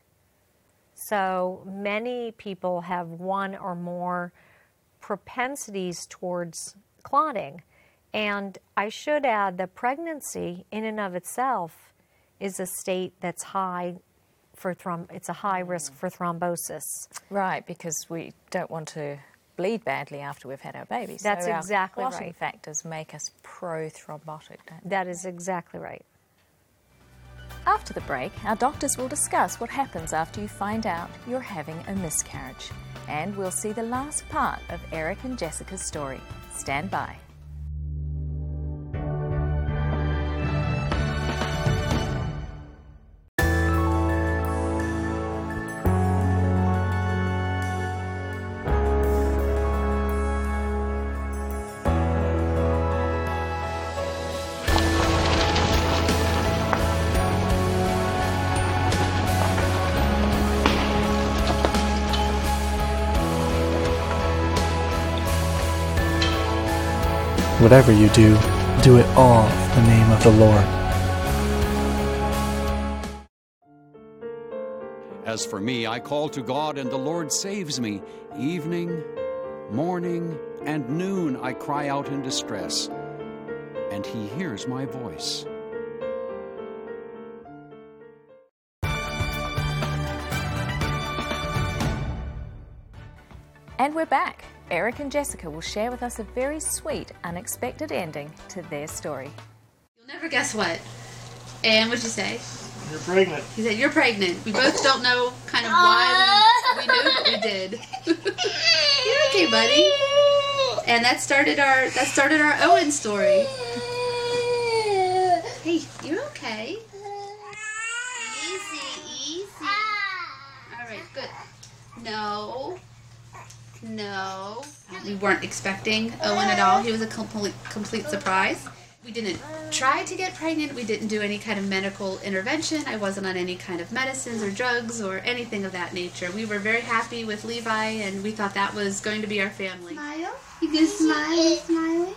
So many people have one or more propensities towards clotting. And I should add that pregnancy in and of itself is a state that's high for throm- it's a high risk for thrombosis. Right, because we don't want to bleed badly after we've had our baby. That's so exactly our clotting right. factors make us pro-thrombotic, don't they? That is exactly right. After the break, our doctors will discuss what happens after you find out you're having a miscarriage. And we'll see the last part of Eric and Jessica's story. Stand by. Whatever you do, do it all in the name of the Lord. As for me, I call to God, and the Lord saves me. Evening, morning, and noon I cry out in distress, and He hears my voice. And we're back. Eric and Jessica will share with us a very sweet, unexpected ending to their story. You'll never guess what. And what'd you say? You're pregnant. He said, you're pregnant. We both don't know kind of why we, we knew, but we did. You're okay, buddy. And that started our that started our Owen story. Hey, you're okay. Easy, easy. All right, good. No. No. We weren't expecting Owen at all. He was a complete complete surprise. We didn't try to get pregnant. We didn't do any kind of medical intervention. I wasn't on any kind of medicines or drugs or anything of that nature. We were very happy with Levi, and we thought that was going to be our family. Smile? You can smile. Smiling?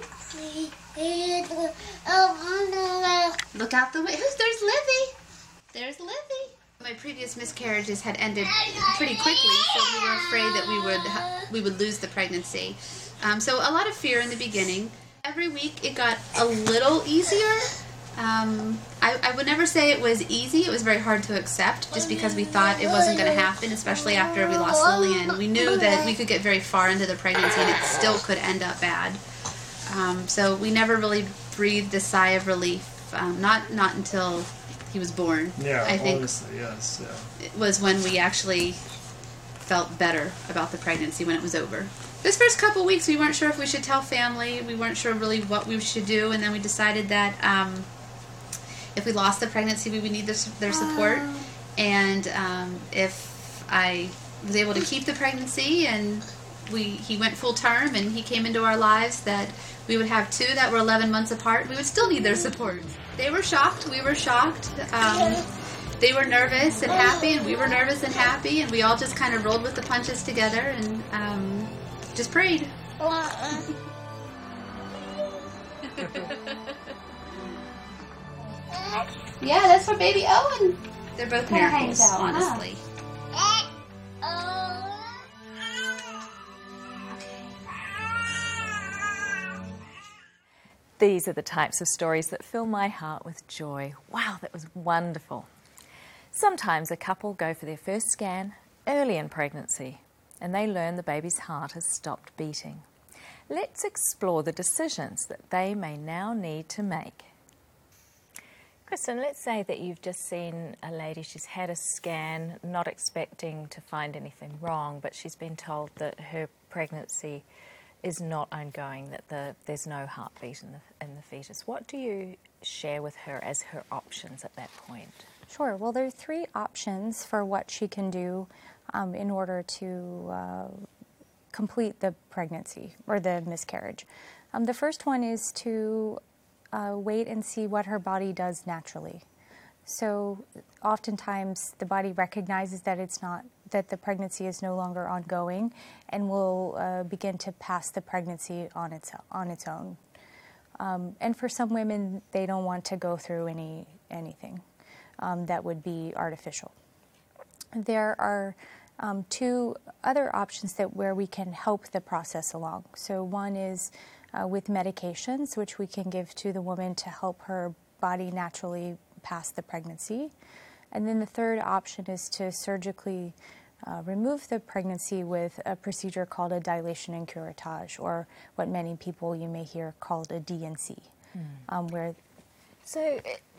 Look out the way. Who's there's Livy? There's Livy. My previous miscarriages had ended pretty quickly, so we were afraid that we would ha- we would lose the pregnancy. Um, so a lot of fear in the beginning. Every week it got a little easier. Um, I, I would never say it was easy. It was very hard to accept just because we thought it wasn't going to happen, especially after we lost Lillian. We knew that we could get very far into the pregnancy and it still could end up bad. Um, so we never really breathed a sigh of relief, um, not not until he was born. Yeah, I think honestly, yes. Yeah. it was when we actually felt better about the pregnancy, when it was over. Those first couple weeks, we weren't sure if we should tell family. We weren't sure really what we should do, and then we decided that um, if we lost the pregnancy, we would need their, their support. And um, if I was able to keep the pregnancy and we he went full term and he came into our lives, that we would have two that were eleven months apart, we would still need their support. They were shocked. We were shocked. Um, they were nervous and happy, and we were nervous and happy, and we all just kind of rolled with the punches together and um, just prayed. Yeah, that's for baby Owen. They're both miracles, honestly. These are the types of stories that fill my heart with joy. Wow, that was wonderful. Sometimes a couple go for their first scan early in pregnancy and they learn the baby's heart has stopped beating. Let's explore the decisions that they may now need to make. Kristen, let's say that you've just seen a lady, she's had a scan, not expecting to find anything wrong, but she's been told that her pregnancy is not ongoing, that the, there's no heartbeat in the, in the fetus. What do you share with her as her options at that point? Sure. Well, there are three options for what she can do um, in order to uh, complete the pregnancy or the miscarriage. Um, the first one is to uh, wait and see what her body does naturally. So oftentimes the body recognizes that it's not, that the pregnancy is no longer ongoing, and will uh, begin to pass the pregnancy on its on its own. Um, and for some women, they don't want to go through any anything um, that would be artificial. There are um, two other options that where we can help the process along. So one is uh, with medications, which we can give to the woman to help her body naturally pass the pregnancy. And then the third option is to surgically uh, remove the pregnancy with a procedure called a dilation and curettage, or what many people you may hear called a D and C. Mm. Um, where so,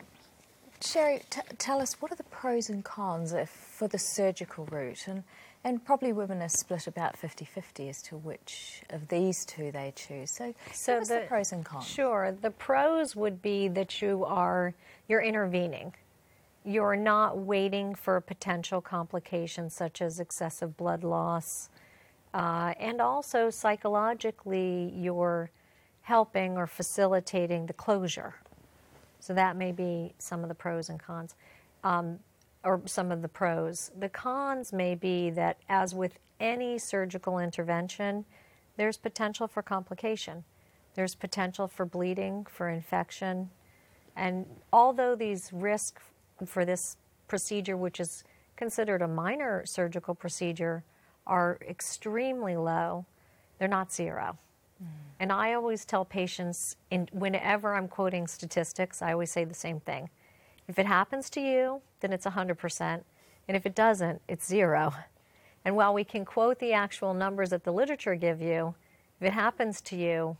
Sherry, t- tell us, what are the pros and cons if, for the surgical route? And, and probably women are split about fifty-fifty as to which of these two they choose. So, so give us the, the pros and cons. Sure. The pros would be that you are, you're intervening. You're not waiting for potential complications such as excessive blood loss. Uh, and also psychologically, you're helping or facilitating the closure. So that may be some of the pros and cons, um, or some of the pros. The cons may be that, as with any surgical intervention, there's potential for complication. There's potential for bleeding, for infection. And although these risks for this procedure, which is considered a minor surgical procedure, are extremely low, they're not zero. Mm. And I always tell patients, in, whenever I'm quoting statistics, I always say the same thing. If it happens to you, then it's one hundred percent. And if it doesn't, it's zero. And while we can quote the actual numbers that the literature give you, if it happens to you,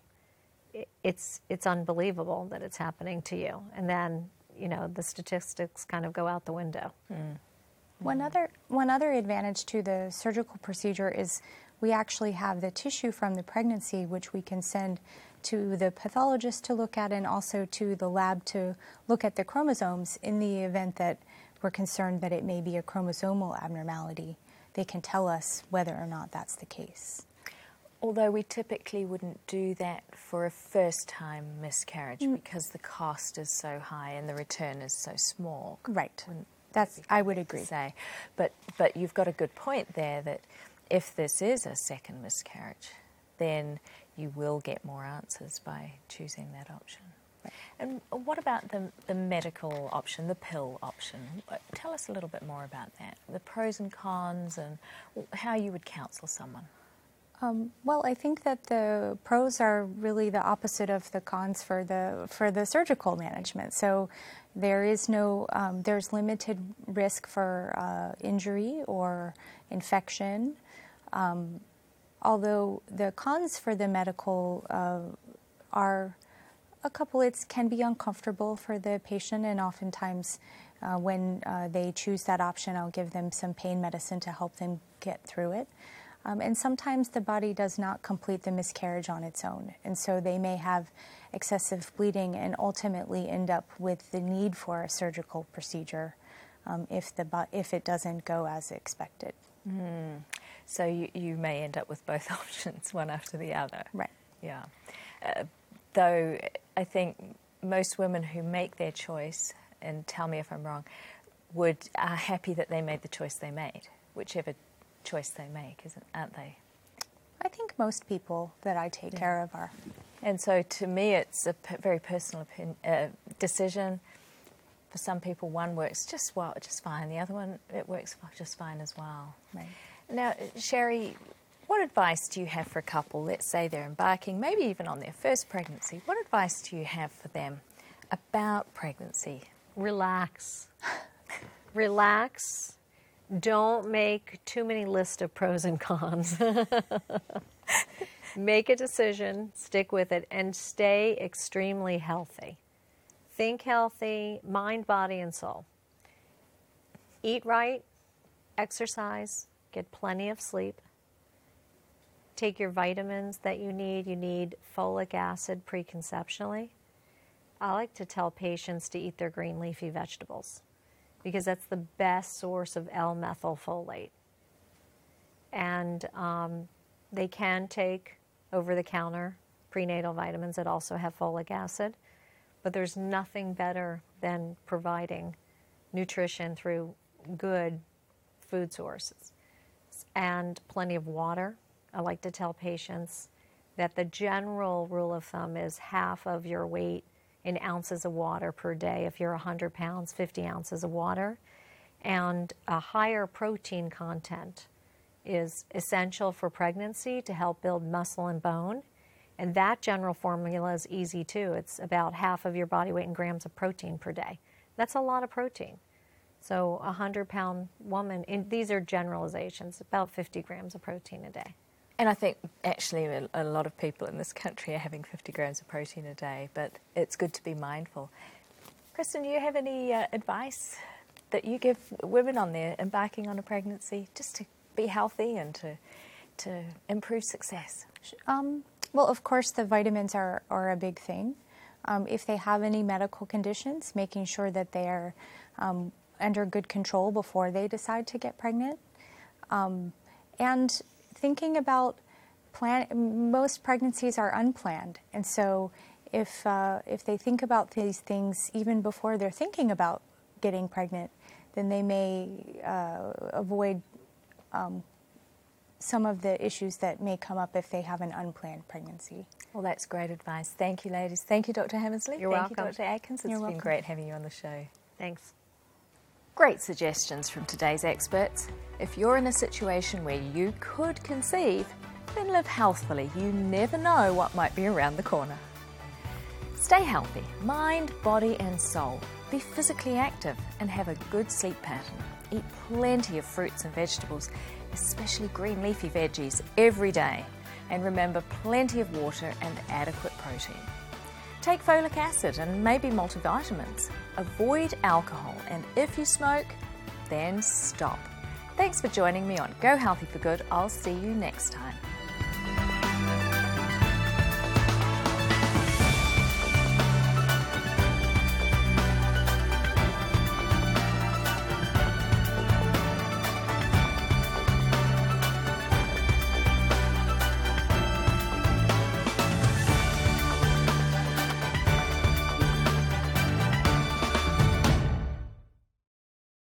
it's it's unbelievable that it's happening to you. And then, you know, the statistics kind of go out the window. Mm. One other one other advantage to the surgical procedure is we actually have the tissue from the pregnancy, which we can send to the pathologist to look at, and also to the lab to look at the chromosomes in the event that we're concerned that it may be a chromosomal abnormality. They can tell us whether or not that's the case. Although we typically wouldn't do that for a first-time miscarriage mm. because the cost is so high and the return is so small. Right. That's, I would agree. Say. But, but you've got a good point there that if this is a second miscarriage, then you will get more answers by choosing that option. Right. And what about the, the medical option, the pill option? Tell us a little bit more about that, the pros and cons, and how you would counsel someone. Um, well, I think that the pros are really the opposite of the cons for the for the surgical management. So there is no, um, there's limited risk for uh, injury or infection. Um, although the cons for the medical uh, are a couple. It can be uncomfortable for the patient, and oftentimes uh, when uh, they choose that option, I'll give them some pain medicine to help them get through it. Um, and sometimes the body does not complete the miscarriage on its own, and so they may have excessive bleeding and ultimately end up with the need for a surgical procedure um, if the if it doesn't go as expected. Mm. So you, you may end up with both options, one after the other. Right. Yeah. Uh, though I think most women who make their choice, and tell me if I'm wrong, would are happy that they made the choice they made, whichever choice they make, isn't aren't they? I think most people that I take Yeah. care of are. And so to me, it's a p- very personal opinion, uh, decision. For some people, one works just well, just fine. The other one, it works f- just fine as well. Right. Now, Sherry, what advice do you have for a couple? Let's say they're embarking, maybe even on their first pregnancy. What advice do you have for them about pregnancy? Relax. Relax. Don't make too many lists of pros and cons. Make a decision, stick with it, and stay extremely healthy. Think healthy, mind, body, and soul. Eat right, exercise, get plenty of sleep. Take your vitamins that you need. You need folic acid preconceptionally. I like to tell patients to eat their green leafy vegetables because that's the best source of L-methylfolate. And um, they can take over-the-counter prenatal vitamins that also have folic acid, but there's nothing better than providing nutrition through good food sources and plenty of water. I like to tell patients that the general rule of thumb is half of your weight in ounces of water per day. If you're one hundred pounds, fifty ounces of water. And a higher protein content is essential for pregnancy to help build muscle and bone. And that general formula is easy too. It's about half of your body weight in grams of protein per day. That's a lot of protein. So a one hundred pound woman, and these are generalizations, about fifty grams of protein a day. And I think actually a, a lot of people in this country are having fifty grams of protein a day, but it's good to be mindful. Kristen, do you have any uh, advice that you give women on there embarking on a pregnancy just to be healthy and to to improve success? Um, well, of course, the vitamins are, are a big thing. Um, if they have any medical conditions, making sure that they are um, under good control before they decide to get pregnant. Um, and thinking about plan, most pregnancies are unplanned, and so if uh, if they think about these things even before they're thinking about getting pregnant, then they may uh, avoid um, some of the issues that may come up if they have an unplanned pregnancy. Well, that's great advice. Thank you, ladies. Thank you, Doctor Hammersley. You're Thank welcome. you, Doctor Atkins. It's You're been welcome. great having you on the show. Thanks. Great suggestions from today's experts. If you're in a situation where you could conceive, then live healthfully. You never know what might be around the corner. Stay healthy, mind, body and soul. Be physically active and have a good sleep pattern. Eat plenty of fruits and vegetables, especially green leafy veggies, every day. And remember, plenty of water and adequate protein. Take folic acid and maybe multivitamins. Avoid alcohol, and if you smoke, then stop. Thanks for joining me on Go Healthy for Good. I'll see you next time.